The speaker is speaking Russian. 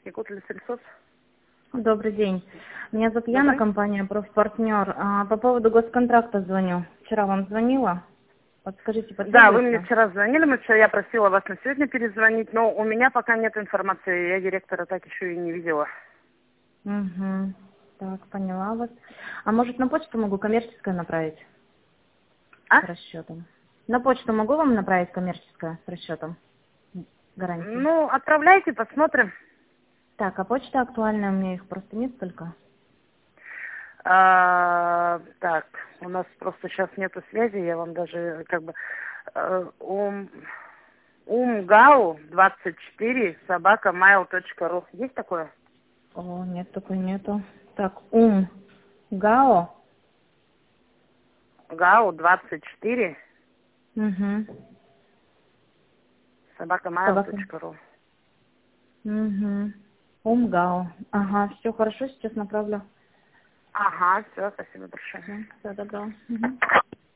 Якут Лесельсос. Добрый день. Меня зовут Яна, Добрый. компания «Профпартнер». По поводу госконтракта звоню. Вчера вам звонила. Подскажите, Да, вы мне потребуется? вчера звонили, я просила вас на сегодня перезвонить, но у меня пока нет информации, я директора так еще и не видела. Угу. Так, поняла вас. А может на почту могу коммерческое направить А? с расчетом? На почту могу вам направить коммерческое с расчетом? Гарантии. Ну, отправляйте, посмотрим. Так, а почта актуальная, у меня их просто несколько. Так, у нас просто сейчас нету связи, я вам даже умгау 24 @mail.ru. Есть такое? О, нет, такой нету. Так, гао. Гау 24 Угу. Собака. @mail.ru. Угу. Умгао. Ага, все хорошо, сейчас направлю. Ага, все, спасибо большое. Все добро. Мгм.